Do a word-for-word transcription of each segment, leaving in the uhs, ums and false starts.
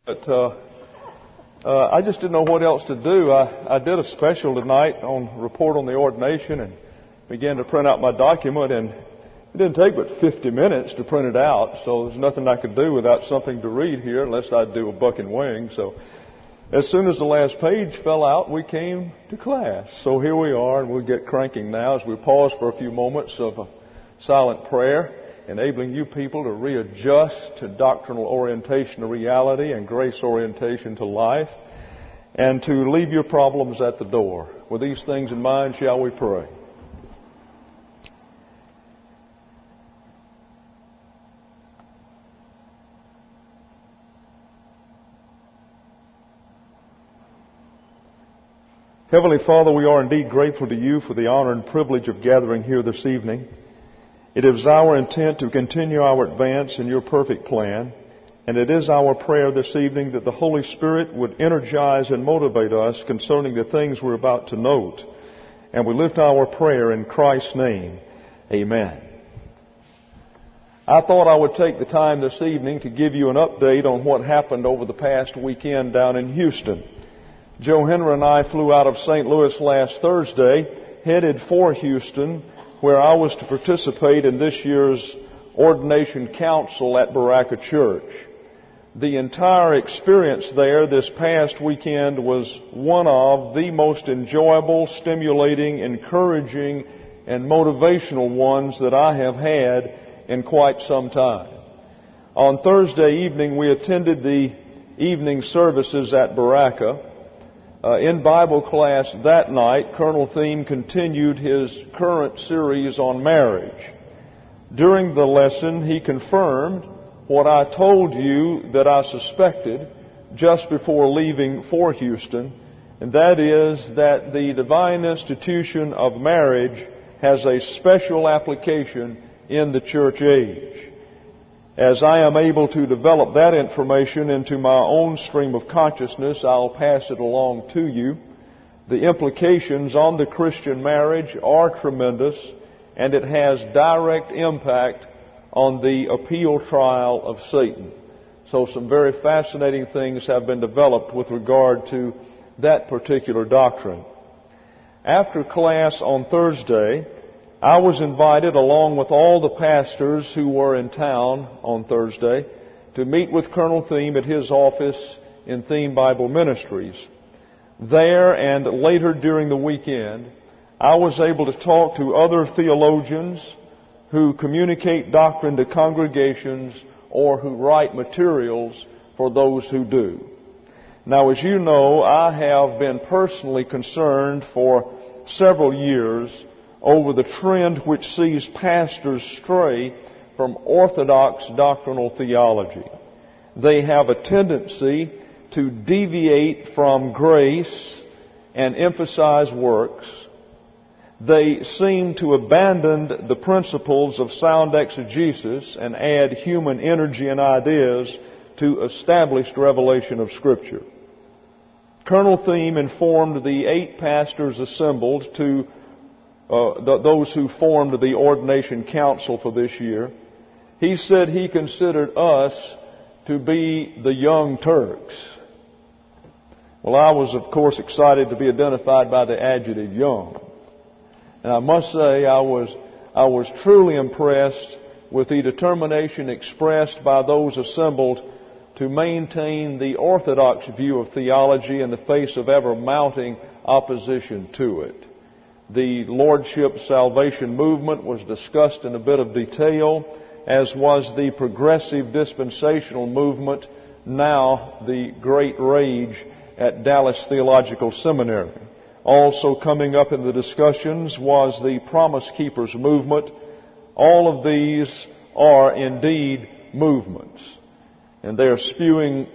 But uh, uh, I just didn't know what else to do. I, I did a special tonight on report on the ordination and began to print out my document, and it didn't take but fifty minutes to print it out, so there's nothing I could do without something to read here unless I'd do a buck and wing. So as soon as the last page fell out, we came to class. So here we are, and we'll get cranking now as we pause for a few moments of a silent prayer, enabling you people to readjust to doctrinal orientation to reality and grace orientation to life, and to leave your problems at the door. With these things in mind, shall we pray? Heavenly Father, we are indeed grateful to you for the honor and privilege of gathering here this evening. It is our intent to continue our advance in your perfect plan, and it is our prayer this evening that the Holy Spirit would energize and motivate us concerning the things we're about to note. And we lift our prayer in Christ's name. Amen. I thought I would take the time this evening to give you an update on what happened over the past weekend down in Houston. Joe Henry and I flew out of Saint Louis last Thursday, headed for Houston, where I was to participate in this year's ordination council at Baraka Church. The entire experience there this past weekend was one of the most enjoyable, stimulating, encouraging, and motivational ones that I have had in quite some time. On Thursday evening, we attended the evening services at Baraka. Uh, in Bible class that night, Colonel Thiem continued his current series on marriage. During the lesson, he confirmed what I told you that I suspected just before leaving for Houston, and that is that the divine institution of marriage has a special application in the church age. As I am able to develop that information into my own stream of consciousness, I'll pass it along to you. The implications on the Christian marriage are tremendous, and it has direct impact on the appeal trial of Satan. So some very fascinating things have been developed with regard to that particular doctrine. After class on Thursday, I was invited, along with all the pastors who were in town on Thursday, to meet with Colonel Thiem at his office in Thiem Bible Ministries. There and later during the weekend, I was able to talk to other theologians who communicate doctrine to congregations or who write materials for those who do. Now, as you know, I have been personally concerned for several years over the trend which sees pastors stray from orthodox doctrinal theology. They have a tendency to deviate from grace and emphasize works. They seem to abandon the principles of sound exegesis and add human energy and ideas to established revelation of Scripture. Colonel Thiem informed the eight pastors assembled to Uh, th- those who formed the ordination council for this year. He said he considered us to be the young Turks. Well, I was, of course, excited to be identified by the adjective young. And I must say I was, I was truly impressed with the determination expressed by those assembled to maintain the orthodox view of theology in the face of ever mounting opposition to it. The Lordship Salvation movement was discussed in a bit of detail, as was the progressive dispensational movement, now the great rage at Dallas Theological Seminary. Also coming up in the discussions was the Promise Keepers movement. All of these are indeed movements, and they are spewing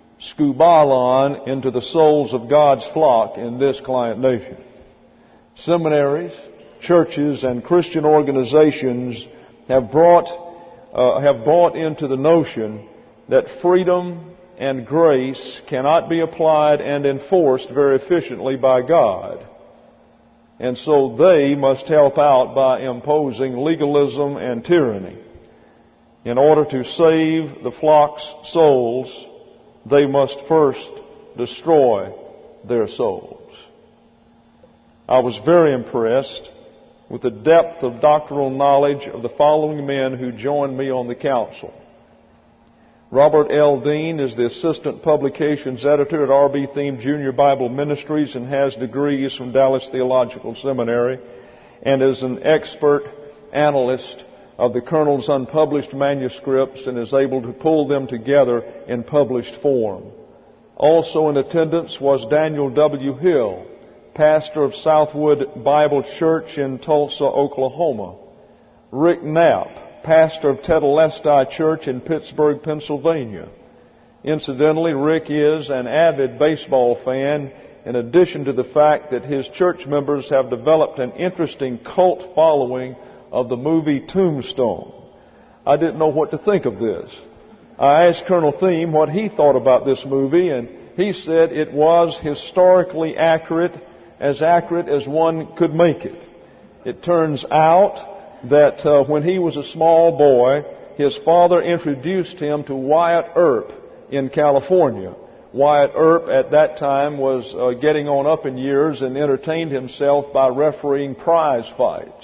scubalon into the souls of God's flock in this client nation. Seminaries, churches, and Christian organizations have brought uh, have bought into the notion that freedom and grace cannot be applied and enforced very efficiently by God. And so they must help out by imposing legalism and tyranny. In order to save the flock's souls, they must first destroy their souls. I was very impressed with the depth of doctrinal knowledge of the following men who joined me on the council. Robert L. Dean is the Assistant Publications Editor at R B Thiem Junior Bible Ministries and has degrees from Dallas Theological Seminary and is an expert analyst of the Colonel's unpublished manuscripts and is able to pull them together in published form. Also in attendance was Daniel W. Hill, pastor of Southwood Bible Church in Tulsa, Oklahoma. Rick Knapp, pastor of Tetelestai Church in Pittsburgh, Pennsylvania. Incidentally, Rick is an avid baseball fan, in addition to the fact that his church members have developed an interesting cult following of the movie Tombstone. I didn't know what to think of this. I asked Colonel Thiem what he thought about this movie, and he said it was historically accurate, as accurate as one could make it. It turns out that uh, when he was a small boy, his father introduced him to Wyatt Earp in California. Wyatt Earp at that time was uh, getting on up in years and entertained himself by refereeing prize fights.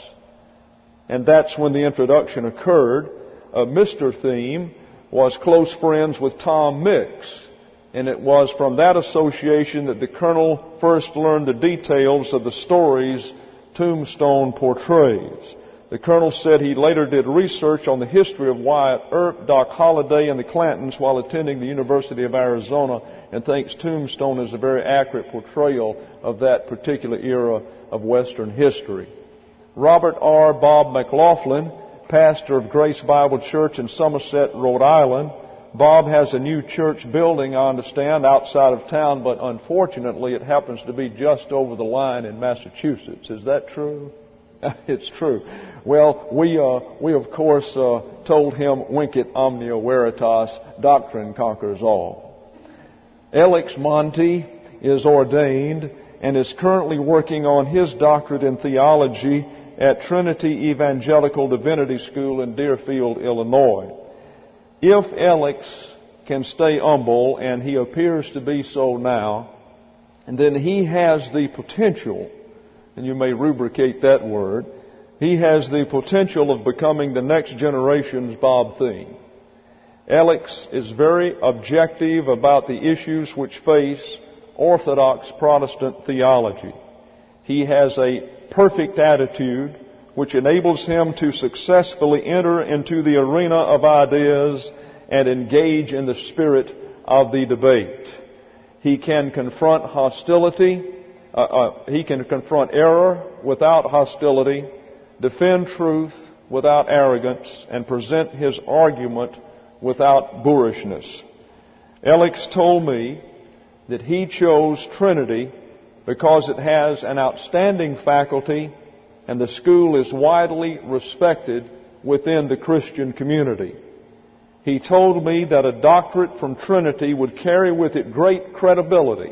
And that's when the introduction occurred. Uh, Mister Thiem was close friends with Tom Mix, and it was from that association that the Colonel first learned the details of the stories Tombstone portrays. The Colonel said he later did research on the history of Wyatt Earp, Doc Holliday, and the Clantons while attending the University of Arizona, and thinks Tombstone is a very accurate portrayal of that particular era of Western history. Robert R. Bob McLaughlin, pastor of Grace Bible Church in Somerset, Rhode Island. Bob has a new church building, I understand, outside of town, but unfortunately it happens to be just over the line in Massachusetts. Is that true? It's true. Well, we, uh, we of course, uh, told him, Vincit omnia veritas, doctrine conquers all. Alex Monty is ordained and is currently working on his doctorate in theology at Trinity Evangelical Divinity School in Deerfield, Illinois. If Alex can stay humble, and he appears to be so now, and then he has the potential, and you may rubricate that word, he has the potential of becoming the next generation's Bob Thiem. Alex is very objective about the issues which face Orthodox Protestant theology. He has a perfect attitude which enables him to successfully enter into the arena of ideas and engage in the spirit of the debate. He can confront hostility, uh, uh, he can confront error without hostility, defend truth without arrogance, and present his argument without boorishness. Alex told me that he chose Trinity because it has an outstanding faculty and the school is widely respected within the Christian community. He told me that a doctorate from Trinity would carry with it great credibility.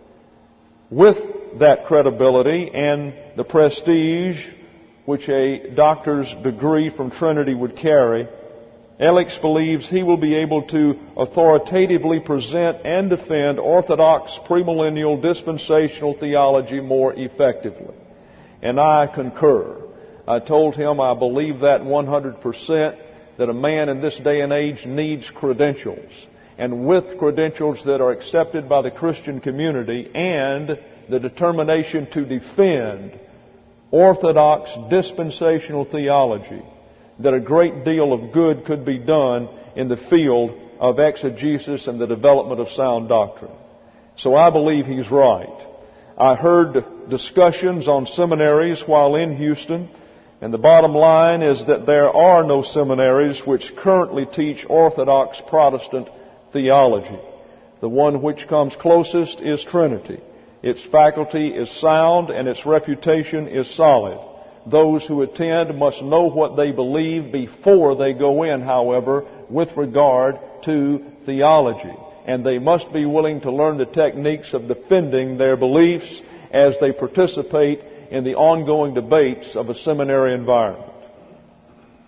With that credibility and the prestige which a doctor's degree from Trinity would carry, Alex believes he will be able to authoritatively present and defend Orthodox premillennial dispensational theology more effectively. And I concur. I told him I believe that one hundred percent, that a man in this day and age needs credentials. And with credentials that are accepted by the Christian community and the determination to defend Orthodox dispensational theology, that a great deal of good could be done in the field of exegesis and the development of sound doctrine. So I believe he's right. I heard discussions on seminaries while in Houston, and the bottom line is that there are no seminaries which currently teach Orthodox Protestant theology. The one which comes closest is Trinity. Its faculty is sound and its reputation is solid. Those who attend must know what they believe before they go in, however, with regard to theology. And they must be willing to learn the techniques of defending their beliefs as they participate in the ongoing debates of a seminary environment.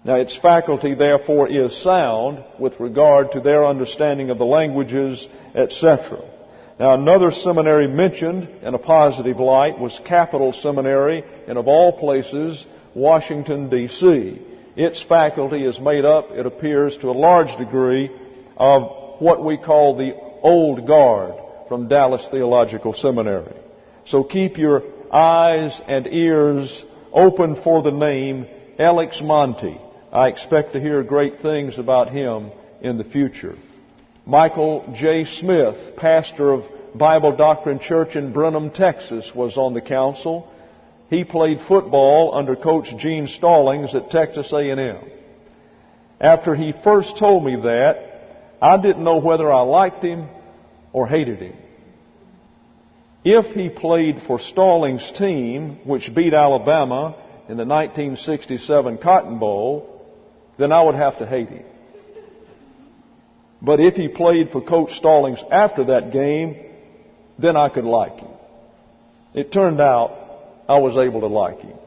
Now, its faculty, therefore, is sound with regard to their understanding of the languages, et cetera. Now, another seminary mentioned in a positive light was Capital Seminary, and of all places, Washington, D C Its faculty is made up, it appears, to a large degree of what we call the old guard from Dallas Theological Seminary. So keep your eyes and ears open for the name Alex Monty. I expect to hear great things about him in the future. Michael J. Smith, pastor of Bible Doctrine Church in Brenham, Texas, was on the council. He played football under Coach Gene Stallings at Texas A and M. After he first told me that, I didn't know whether I liked him or hated him. If he played for Stallings' team, which beat Alabama in the nineteen sixty-seven Cotton Bowl, then I would have to hate him. But if he played for Coach Stallings after that game, then I could like him. It turned out I was able to like him.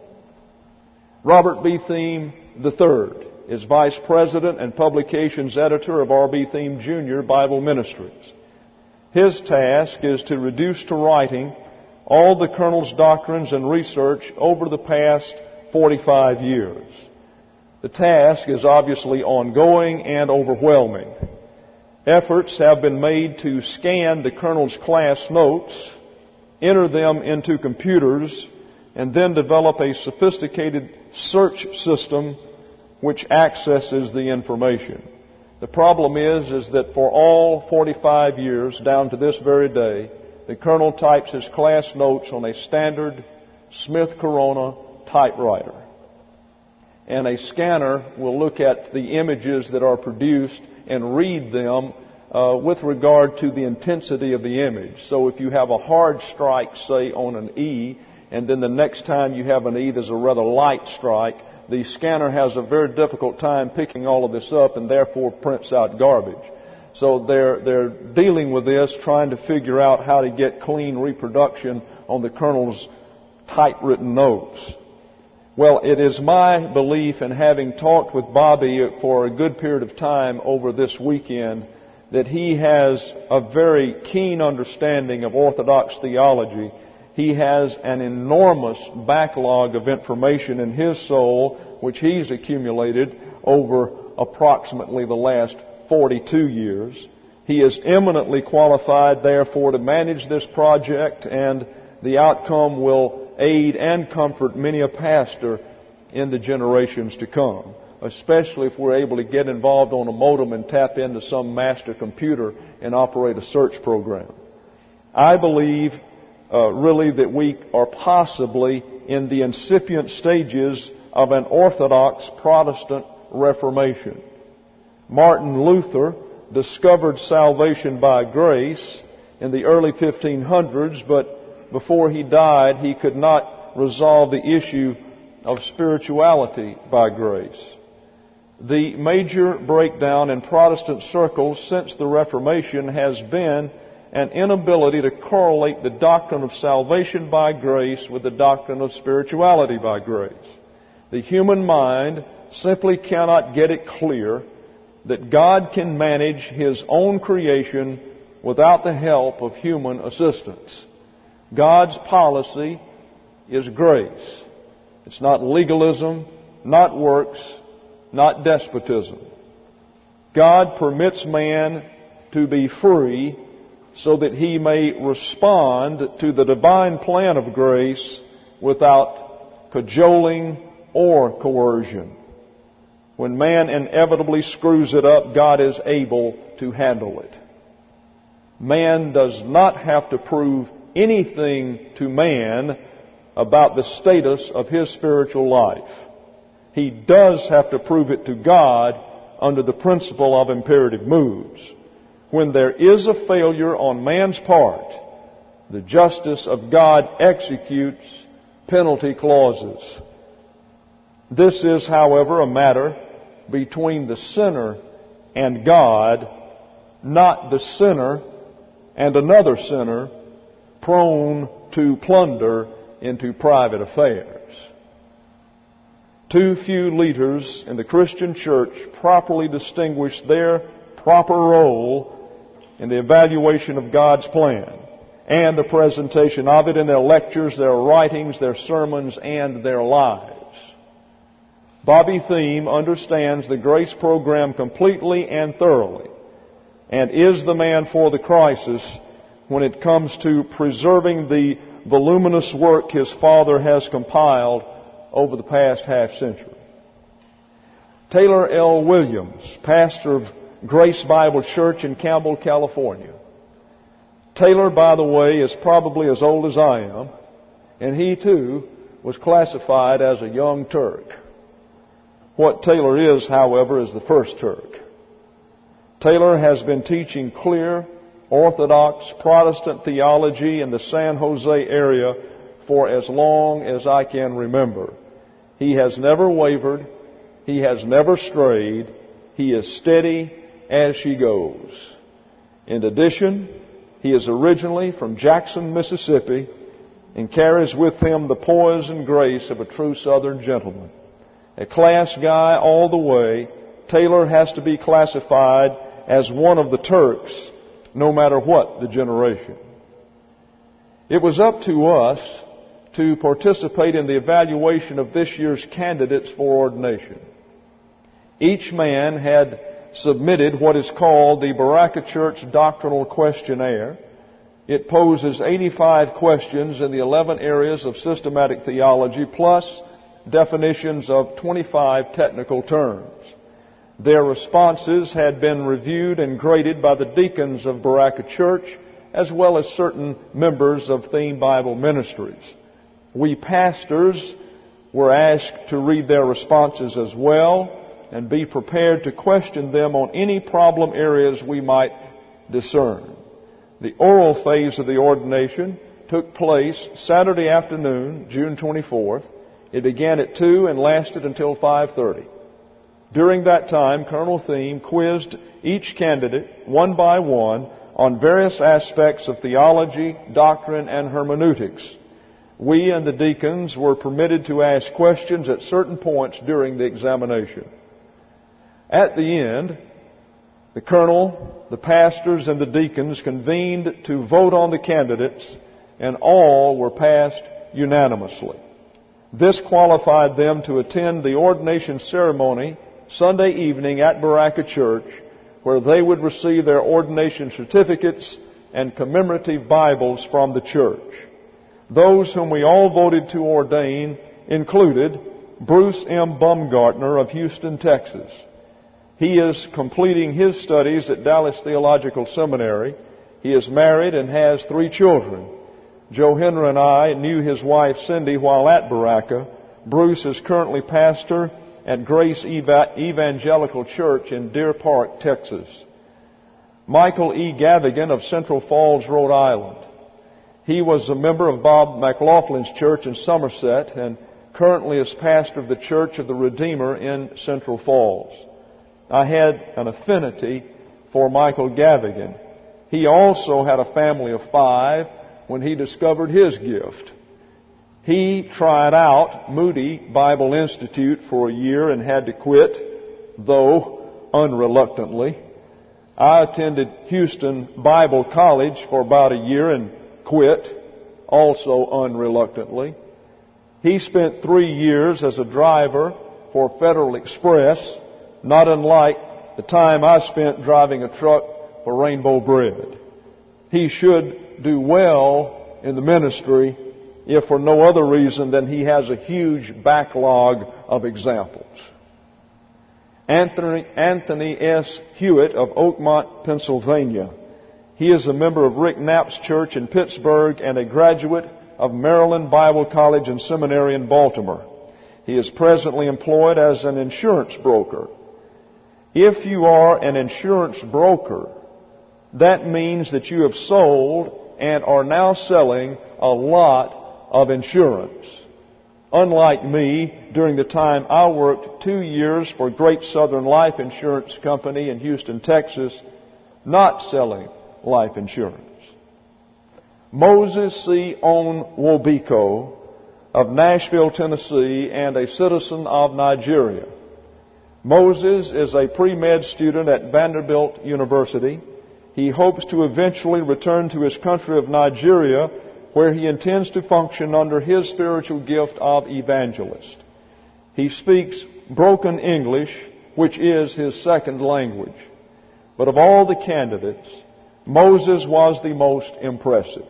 Robert B. Thiem the third is Vice President and Publications Editor of R B. Thiem Junior Bible Ministries. His task is to reduce to writing all the Colonel's doctrines and research over the past forty-five years. The task is obviously ongoing and overwhelming. Efforts have been made to scan the Colonel's class notes, enter them into computers, and then develop a sophisticated search system which accesses the information. The problem is, is that for all forty-five years, down to this very day, the Colonel types his class notes on a standard Smith Corona typewriter. And a scanner will look at the images that are produced and read them uh, with regard to the intensity of the image. So if you have a hard strike, say, on an E, and then the next time you have an E, there's a rather light strike, the scanner has a very difficult time picking all of this up and therefore prints out garbage. So they're, they're dealing with this, trying to figure out how to get clean reproduction on the Colonel's typewritten notes. Well, it is my belief, in having talked with Bobby for a good period of time over this weekend, that he has a very keen understanding of Orthodox theology. He has an enormous backlog of information in his soul, which he's accumulated over approximately the last forty-two years. He is eminently qualified, therefore, to manage this project, and the outcome will aid and comfort many a pastor in the generations to come, especially if we're able to get involved on a modem and tap into some master computer and operate a search program. I believe uh, really that we are possibly in the incipient stages of an Orthodox Protestant Reformation. Martin Luther discovered salvation by grace in the early fifteen hundreds, but before he died, he could not resolve the issue of spirituality by grace. The major breakdown in Protestant circles since the Reformation has been an inability to correlate the doctrine of salvation by grace with the doctrine of spirituality by grace. The human mind simply cannot get it clear that God can manage His own creation without the help of human assistance. God's policy is grace. It's not legalism, not works, not despotism. God permits man to be free so that he may respond to the divine plan of grace without cajoling or coercion. When man inevitably screws it up, God is able to handle it. Man does not have to prove anything to man about the status of his spiritual life. He does have to prove it to God under the principle of imperative moves. When there is a failure on man's part, the justice of God executes penalty clauses. This is, however, a matter between the sinner and God, not the sinner and another sinner prone to plunder into private affairs. Too few leaders in the Christian church properly distinguish their proper role in the evaluation of God's plan and the presentation of it in their lectures, their writings, their sermons, and their lives. Bobby Thiem understands the grace program completely and thoroughly and is the man for the crisis when it comes to preserving the voluminous work his father has compiled over the past half century. Taylor L. Williams, pastor of Grace Bible Church in Campbell, California. Taylor, by the way, is probably as old as I am, and he too was classified as a young Turk. What Taylor is, however, is the first Turk. Taylor has been teaching clear, Orthodox Protestant theology in the San Jose area for as long as I can remember. He has never wavered. He has never strayed. He is steady as she goes. In addition, he is originally from Jackson, Mississippi, and carries with him the poise and grace of a true Southern gentleman. A class guy all the way, Taylor has to be classified as one of the Turks, no matter what the generation. It was up to us to participate in the evaluation of this year's candidates for ordination. Each man had submitted what is called the Baraka Church Doctrinal Questionnaire. It poses eighty-five questions in the eleven areas of systematic theology, plus definitions of twenty-five technical terms. Their responses had been reviewed and graded by the deacons of Baraka Church, as well as certain members of Theme Bible Ministries. We pastors were asked to read their responses as well and be prepared to question them on any problem areas we might discern. The oral phase of the ordination took place Saturday afternoon, June twenty-fourth. It began at two and lasted until five thirty. During that time, Colonel Thiem quizzed each candidate one by one on various aspects of theology, doctrine, and hermeneutics. We and the deacons were permitted to ask questions at certain points during the examination. At the end, the colonel, the pastors, and the deacons convened to vote on the candidates, and all were passed unanimously. This qualified them to attend the ordination ceremony Sunday evening at Baraka Church, where they would receive their ordination certificates and commemorative Bibles from the church. Those whom we all voted to ordain included Bruce M. Baumgartner of Houston, Texas. He is completing his studies at Dallas Theological Seminary. He is married and has three children. Joe Henry and I knew his wife Cindy while at Baraka. Bruce is currently pastor at Grace Evangelical Church in Deer Park, Texas. Michael E. Gavigan of Central Falls, Rhode Island. He was a member of Bob McLaughlin's church in Somerset and currently is pastor of the Church of the Redeemer in Central Falls. I had an affinity for Michael Gavigan. He also had a family of five when he discovered his gift. He tried out Moody Bible Institute for a year and had to quit, though unreluctantly. I attended Houston Bible College for about a year and quit, also unreluctantly. He spent three years as a driver for Federal Express, not unlike the time I spent driving a truck for Rainbow Bread. He should do well in the ministry, if for no other reason than he has a huge backlog of examples. Anthony, Anthony S. Hewitt of Oakmont, Pennsylvania. He is a member of Rick Knapp's church in Pittsburgh and a graduate of Maryland Bible College and Seminary in Baltimore. He is presently employed as an insurance broker. If you are an insurance broker, that means that you have sold and are now selling a lot of insurance. Unlike me, during the time I worked two years for Great Southern Life Insurance Company in Houston, Texas, not selling life insurance. Moses C. Onwobiko of Nashville, Tennessee, and a citizen of Nigeria. Moses is a pre-med student at Vanderbilt University. He hopes to eventually return to his country of Nigeria, where he intends to function under his spiritual gift of evangelist. He speaks broken English, which is his second language. But of all the candidates, Moses was the most impressive.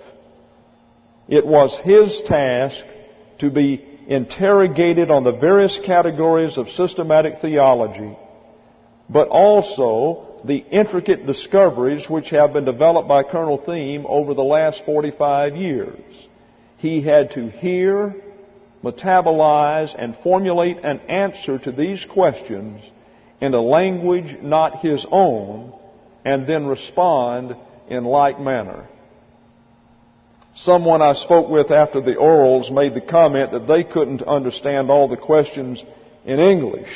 It was his task to be interrogated on the various categories of systematic theology, but also the intricate discoveries which have been developed by Colonel Thiem over the last forty-five years. He had to hear, metabolize, and formulate an answer to these questions in a language not his own, and then respond in like manner. Someone I spoke with after the orals made the comment that they couldn't understand all the questions in English.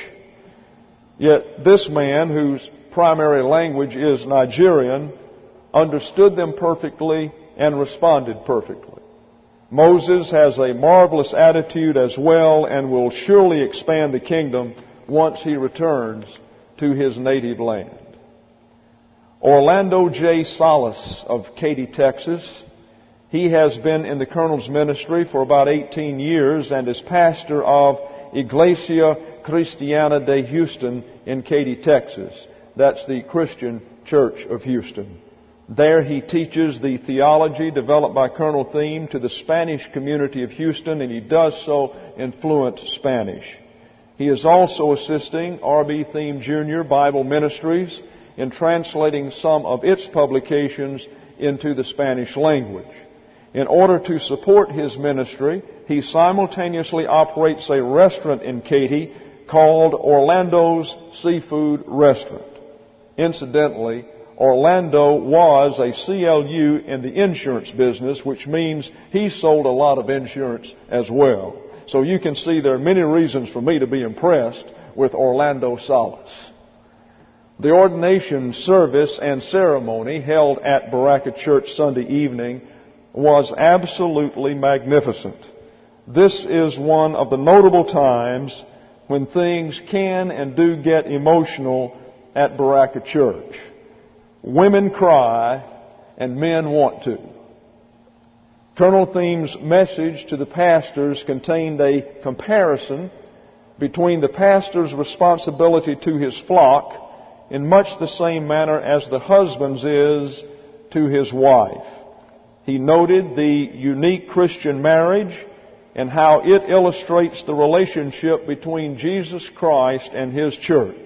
Yet this man, whose primary language is Nigerian, understood them perfectly and responded perfectly. Moses has a marvelous attitude as well and will surely expand the kingdom once he returns to his native land. Orlando J. Salas of Katy, Texas. He has been in the Colonel's ministry for about eighteen years and is pastor of Iglesia Cristiana de Houston in Katy, Texas. That's the Christian Church of Houston. There he teaches the theology developed by Colonel Thiem to the Spanish community of Houston, and he does so in fluent Spanish. He is also assisting R B Thiem Junior Bible Ministries in translating some of its publications into the Spanish language. In order to support his ministry, he simultaneously operates a restaurant in Katy called Orlando's Seafood Restaurant. Incidentally, Orlando was a C L U in the insurance business, which means he sold a lot of insurance as well. So you can see there are many reasons for me to be impressed with Orlando Salas. The ordination service and ceremony held at Baraka Church Sunday evening was absolutely magnificent. This is one of the notable times when things can and do get emotional at Baraka Church. Women cry and men want to. Colonel Thiem's message to the pastors contained a comparison between the pastor's responsibility to his flock in much the same manner as the husband's is to his wife. He noted the unique Christian marriage and how it illustrates the relationship between Jesus Christ and His church.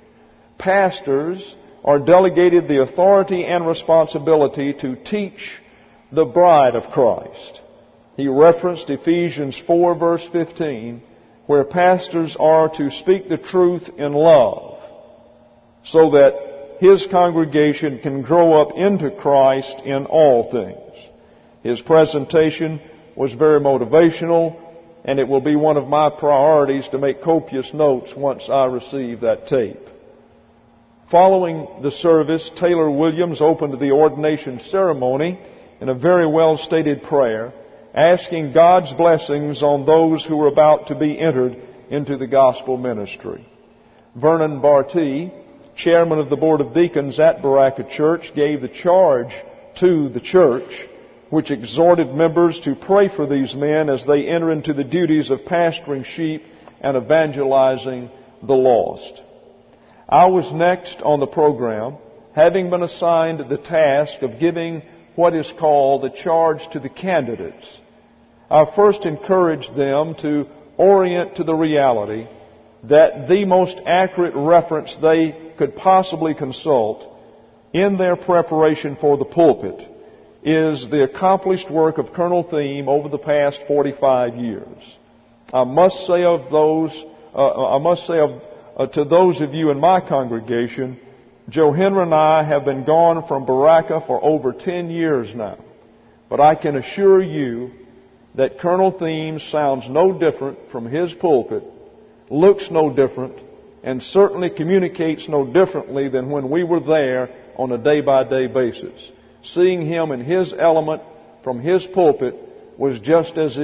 Pastors are delegated the authority and responsibility to teach the bride of Christ. He referenced Ephesians four verse fifteen, where pastors are to speak the truth in love so that his congregation can grow up into Christ in all things. His presentation was very motivational, and it will be one of my priorities to make copious notes once I receive that tape. Following the service, Taylor Williams opened the ordination ceremony in a very well-stated prayer, asking God's blessings on those who were about to be entered into the gospel ministry. Vernon Bartee, chairman of the Board of Deacons at Baraka Church, gave the charge to the church, which exhorted members to pray for these men as they enter into the duties of pastoring sheep and evangelizing the lost. I was next on the program, having been assigned the task of giving what is called the charge to the candidates. I first encouraged them to orient to the reality that the most accurate reference they could possibly consult in their preparation for the pulpit is the accomplished work of Colonel Thiem over the past forty-five years. I must say of those, uh, I must say of, uh, to those of you in my congregation, Joe Henry and I have been gone from Baraka for over ten years now. But I can assure you that Colonel Thiem sounds no different from his pulpit, looks no different, and certainly communicates no differently than when we were there on a day-by-day basis. Seeing him in his element from his pulpit was just as if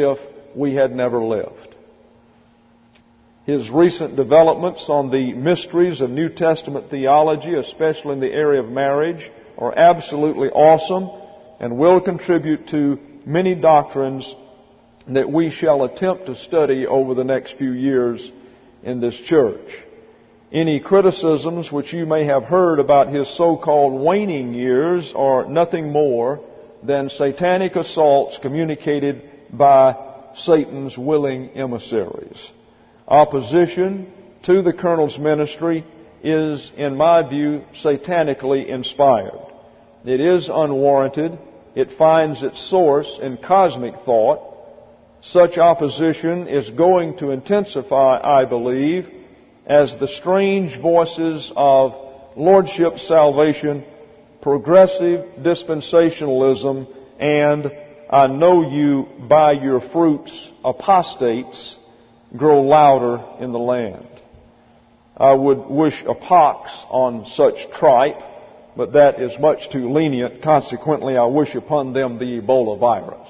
we had never lived. His recent developments on the mysteries of New Testament theology, especially in the area of marriage, are absolutely awesome and will contribute to many doctrines that we shall attempt to study over the next few years in this church. Any criticisms which you may have heard about his so-called waning years are nothing more than satanic assaults communicated by Satan's willing emissaries. Opposition to the colonel's ministry is, in my view, satanically inspired. It is unwarranted. It finds its source in cosmic thought. Such opposition is going to intensify, I believe, as the strange voices of lordship salvation, progressive dispensationalism, and I know you by your fruits apostates grow louder in the land. I would wish a pox on such tripe, but that is much too lenient. Consequently, I wish upon them the Ebola virus.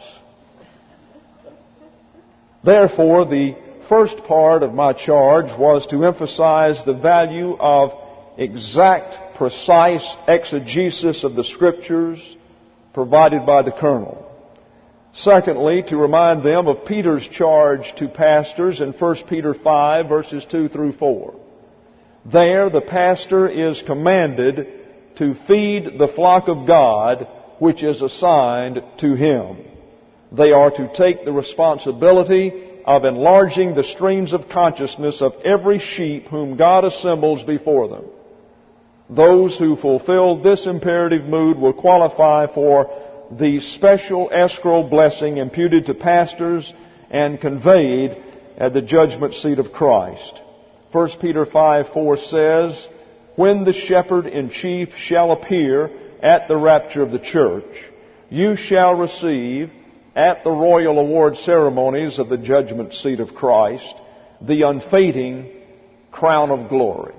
Therefore, the first part of my charge was to emphasize the value of exact, precise exegesis of the Scriptures provided by the colonel. Secondly, to remind them of Peter's charge to pastors in First Peter five, verses two through four. There, the pastor is commanded to feed the flock of God which is assigned to him. They are to take the responsibility of enlarging the streams of consciousness of every sheep whom God assembles before them. Those who fulfill this imperative mood will qualify for the special escrow blessing imputed to pastors and conveyed at the judgment seat of Christ. First Peter five four says, "When the shepherd in chief shall appear at the rapture of the church, you shall receive at the royal award ceremonies of the judgment seat of Christ the unfading crown of glory."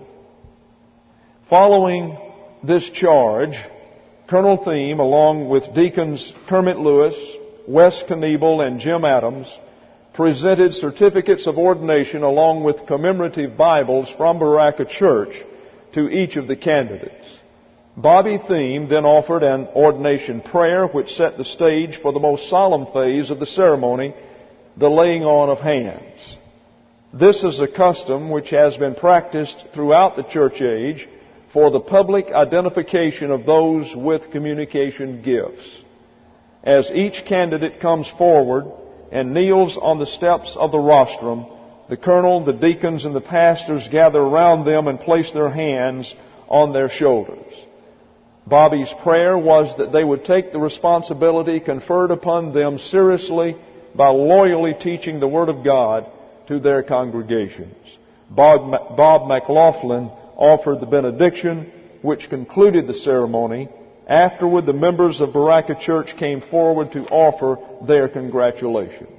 Following this charge, Colonel Thiem, along with Deacons Kermit Lewis, Wes Knievel, and Jim Adams, presented certificates of ordination along with commemorative Bibles from Baraka Church to each of the candidates. Bobby Thiem then offered an ordination prayer which set the stage for the most solemn phase of the ceremony, the laying on of hands. This is a custom which has been practiced throughout the church age for the public identification of those with communication gifts. As each candidate comes forward and kneels on the steps of the rostrum, the colonel, the deacons, and the pastors gather around them and place their hands on their shoulders. Bobby's prayer was that they would take the responsibility conferred upon them seriously by loyally teaching the Word of God to their congregations. Bob, Bob McLaughlin offered the benediction, which concluded the ceremony. Afterward, the members of Baraka Church came forward to offer their congratulations.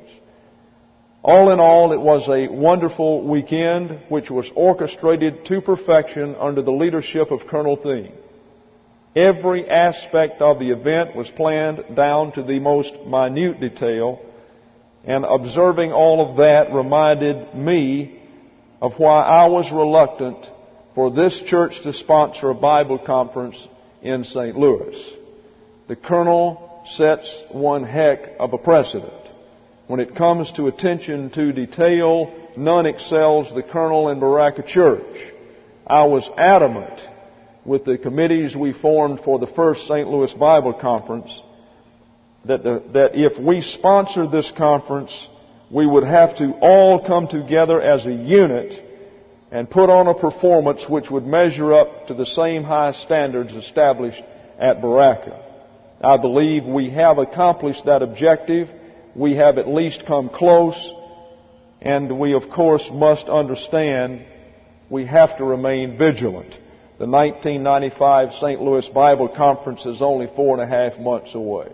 All in all, it was a wonderful weekend which was orchestrated to perfection under the leadership of Colonel Thiem. Every aspect of the event was planned down to the most minute detail, and observing all of that reminded me of why I was reluctant for this church to sponsor a Bible conference in Saint Louis. The colonel sets one heck of a precedent. When it comes to attention to detail, none excels the colonel in Baraka Church. I was adamant with the committees we formed for the first Saint Louis Bible Conference that, the, that if we sponsored this conference, we would have to all come together as a unit and put on a performance which would measure up to the same high standards established at Baraka. I believe we have accomplished that objective. We have at least come close, and we of course must understand we have to remain vigilant. The nineteen ninety-five Saint Louis Bible Conference is only four and a half months away.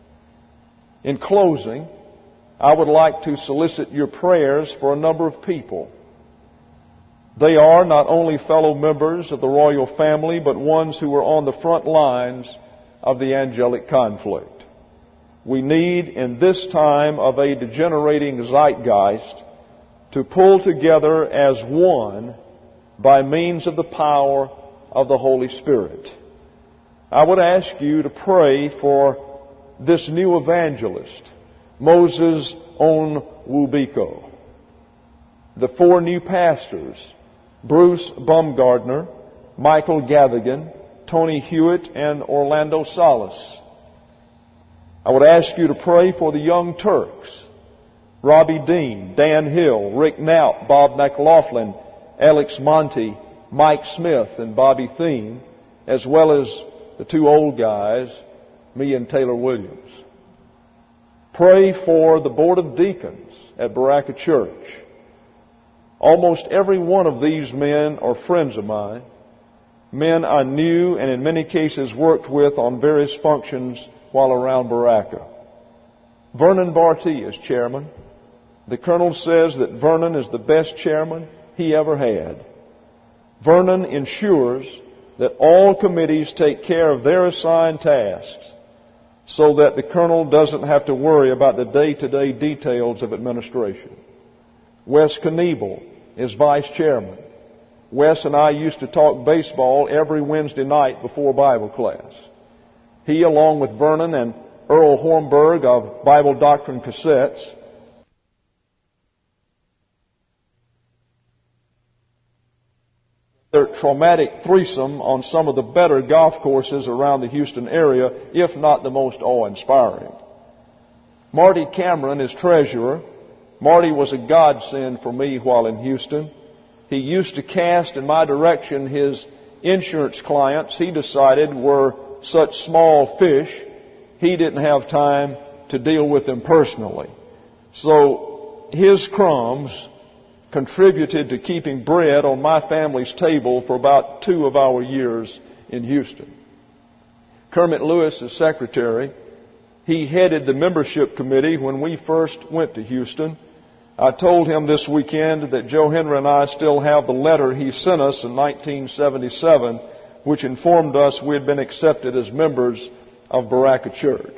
In closing, I would like to solicit your prayers for a number of people. They are not only fellow members of the royal family, but ones who are on the front lines of the angelic conflict. We need, in this time of a degenerating zeitgeist, to pull together as one by means of the power of the Holy Spirit. I would ask you to pray for this new evangelist, Moses Onwubiko, the four new pastors, Bruce Bumgardner, Michael Gavigan, Tony Hewitt, and Orlando Salas. I would ask you to pray for the young Turks, Robbie Dean, Dan Hill, Rick Knapp, Bob McLaughlin, Alex Monty, Mike Smith, and Bobby Thiem, as well as the two old guys, me and Taylor Williams. Pray for the Board of Deacons at Baraka Church. Almost every one of these men are friends of mine, men I knew and in many cases worked with on various functions while around Baraka. Vernon Bartee is chairman. The colonel says that Vernon is the best chairman he ever had. Vernon ensures that all committees take care of their assigned tasks so that the colonel doesn't have to worry about the day-to-day details of administration. Wes Knievel is vice chairman. Wes and I used to talk baseball every Wednesday night before Bible class. He, along with Vernon and Earl Hornberg of Bible Doctrine Cassettes, their traumatic threesome on some of the better golf courses around the Houston area, if not the most awe-inspiring. Marty Cameron is treasurer. Marty was a godsend for me while in Houston. He used to cast in my direction his insurance clients he decided were such small fish, he didn't have time to deal with them personally. So his crumbs contributed to keeping bread on my family's table for about two of our years in Houston. Kermit Lewis is secretary. He headed the membership committee when we first went to Houston. I told him this weekend that Joe Henry and I still have the letter he sent us in nineteen seventy-seven, which informed us we had been accepted as members of Baraka Church.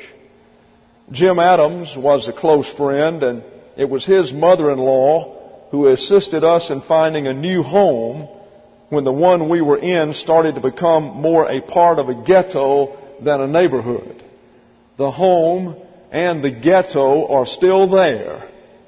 Jim Adams was a close friend, and it was his mother-in-law who assisted us in finding a new home when the one we were in started to become more a part of a ghetto than a neighborhood. The home and the ghetto are still there,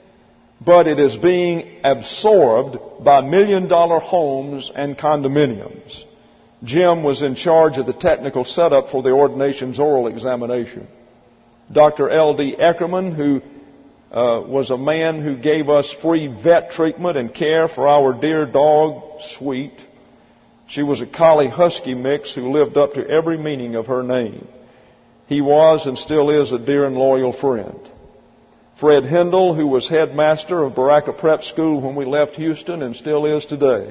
but it is being absorbed by million-dollar homes and condominiums. Jim was in charge of the technical setup for the ordination's oral examination. Doctor L D Eckerman, who uh, was a man who gave us free vet treatment and care for our dear dog, Sweet. She was a collie husky mix who lived up to every meaning of her name. He was and still is a dear and loyal friend. Fred Hindle, who was headmaster of Baraka Prep School when we left Houston and still is today.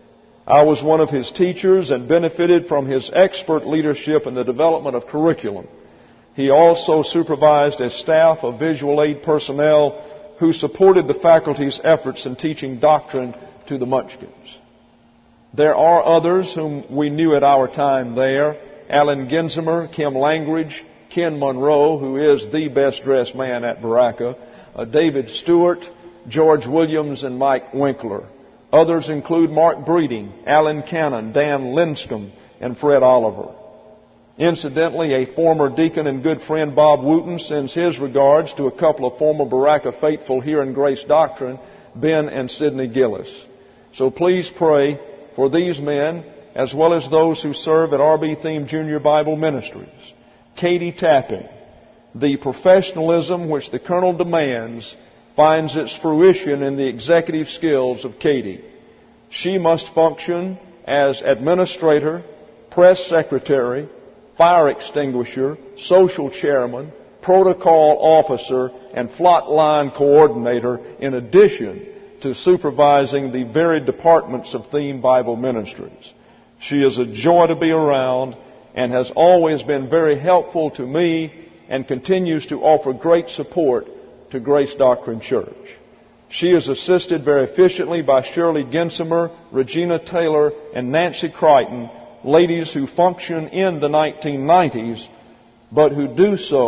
I was one of his teachers and benefited from his expert leadership in the development of curriculum. He also supervised a staff of visual aid personnel who supported the faculty's efforts in teaching doctrine to the Munchkins. There are others whom we knew at our time there: Alan Genzimer, Kim Langridge, Ken Monroe, who is the best-dressed man at Baraka, uh, David Stewart, George Williams, and Mike Winkler. Others include Mark Breeding, Alan Cannon, Dan Linscomb, and Fred Oliver. Incidentally, a former deacon and good friend, Bob Wooten, sends his regards to a couple of former Baraka faithful here in Grace Doctrine, Ben and Sidney Gillis. So please pray for these men, as well as those who serve at R B Thiem Junior Bible Ministries. Katie Tapping, the professionalism which the Colonel demands finds its fruition in the executive skills of Katie. She must function as administrator, press secretary, fire extinguisher, social chairman, protocol officer, and flot line coordinator, in addition to supervising the varied departments of Thiem Bible Ministries. She is a joy to be around and has always been very helpful to me and continues to offer great support to Grace Doctrine Church. She is assisted very efficiently by Shirley Gensimer, Regina Taylor, and Nancy Crichton, ladies who function in the nineteen nineties, but who do so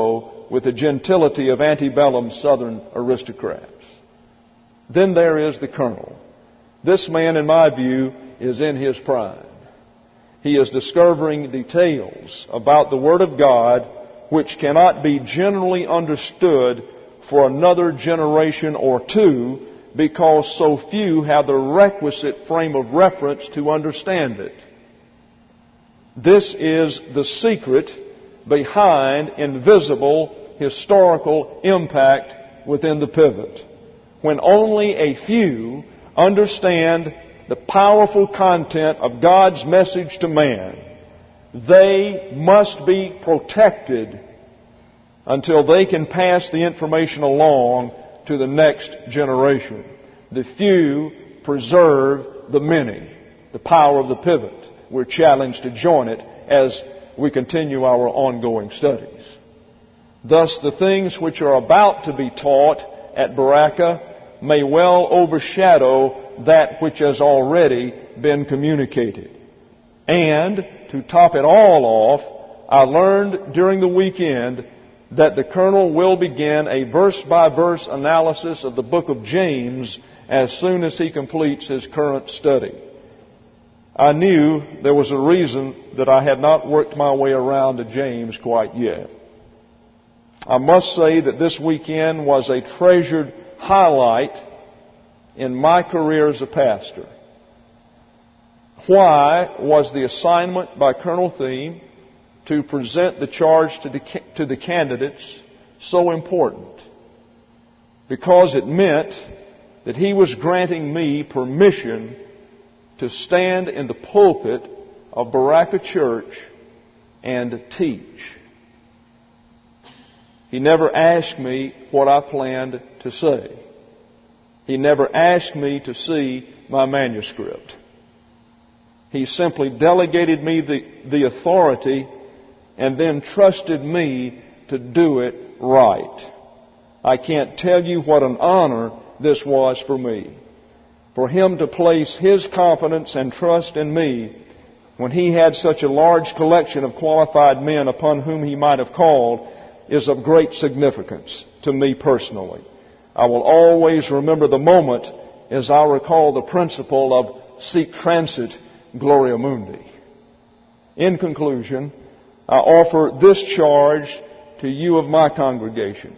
with the gentility of antebellum Southern aristocrats. Then there is the Colonel. This man, in my view, is in his prime. He is discovering details about the Word of God which cannot be generally understood for another generation or two because so few have the requisite frame of reference to understand it. This is the secret behind invisible historical impact within the pivot. When only a few understand the powerful content of God's message to man, they must be protected until they can pass the information along to the next generation. The few preserve the many, the power of the pivot. We're challenged to join it as we continue our ongoing studies. Thus, the things which are about to be taught at Berachah may well overshadow that which has already been communicated. And, to top it all off, I learned during the weekend that the Colonel will begin a verse-by-verse analysis of the book of James as soon as he completes his current study. I knew there was a reason that I had not worked my way around to James quite yet. I must say that this weekend was a treasured highlight in my career as a pastor. Why was the assignment by Colonel Thiem to present the charge to the, to the candidates so important? Because it meant that he was granting me permission to stand in the pulpit of Berachah Church and teach. He never asked me what I planned to say. He never asked me to see my manuscript. He simply delegated me the, the authority and then trusted me to do it right. I can't tell you what an honor this was for me. For him to place his confidence and trust in me when he had such a large collection of qualified men upon whom he might have called is of great significance to me personally. I will always remember the moment as I recall the principle of sic transit gloria mundi. In conclusion, I offer this charge to you of my congregation.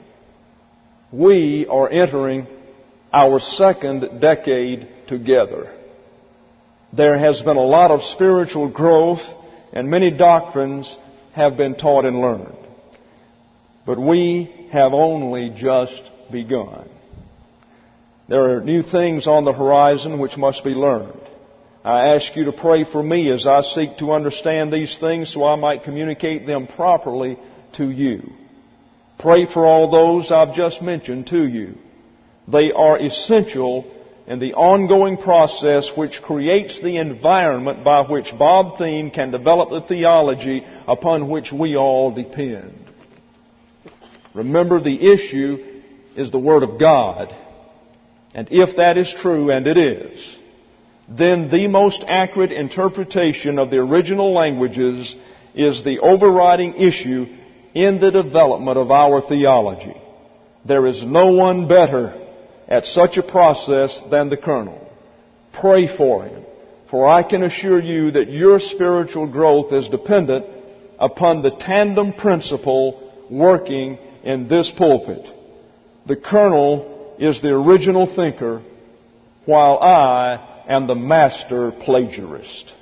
We are entering our second decade together. There has been a lot of spiritual growth and many doctrines have been taught and learned. But we have only just begun. There are new things on the horizon which must be learned. I ask you to pray for me as I seek to understand these things so I might communicate them properly to you. Pray for all those I've just mentioned to you. They are essential in the ongoing process which creates the environment by which Bob Thiem can develop the theology upon which we all depend. Remember, the issue is the Word of God. And if that is true, and it is, then the most accurate interpretation of the original languages is the overriding issue in the development of our theology. There is no one better at such a process than the Colonel. Pray for him, for I can assure you that your spiritual growth is dependent upon the tandem principle working in this pulpit. The Colonel is the original thinker, while I am the master plagiarist.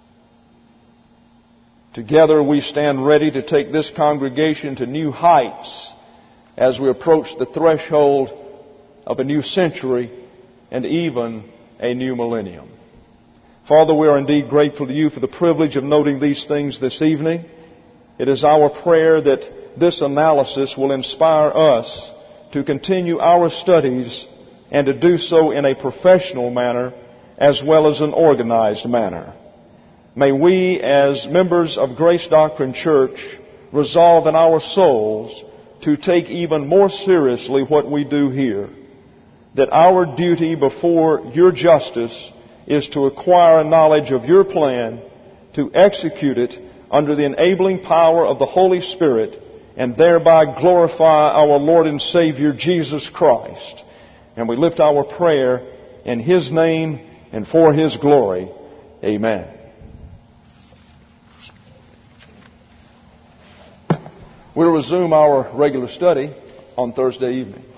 Together we stand ready to take this congregation to new heights as we approach the threshold of a new century and even a new millennium. Father, we are indeed grateful to you for the privilege of noting these things this evening. It is our prayer that this analysis will inspire us to continue our studies and to do so in a professional manner as well as an organized manner. May we, as members of Grace Doctrine Church, resolve in our souls to take even more seriously what we do here, that our duty before your justice is to acquire a knowledge of your plan, to execute it under the enabling power of the Holy Spirit, and thereby glorify our Lord and Savior Jesus Christ. And we lift our prayer in His name and for His glory. Amen. We'll resume our regular study on Thursday evening.